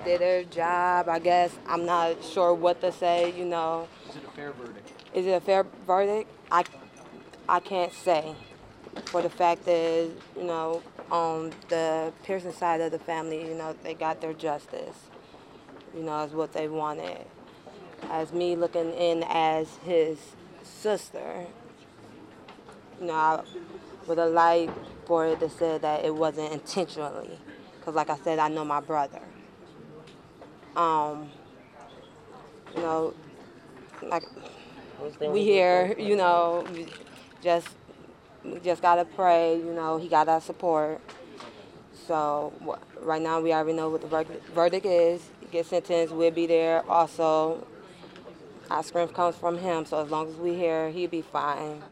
did their job, I guess. I'm not sure what to say, you know. Is it a fair verdict? Is it a fair verdict? I can't say. For the fact is, you know, on the Pearson side of the family, you know, they got their justice. You know, is what they wanted. As me looking in as his sister, you know, I would have liked for it to say that it wasn't intentionally. Because like I said, I know my brother. Um, you know, like we here, you know, just we just gotta pray. You know, he got our support. So right now we already know what the verdict is. He gets sentenced. We'll be there. Also, our strength comes from him. So as long as we here, he'll be fine.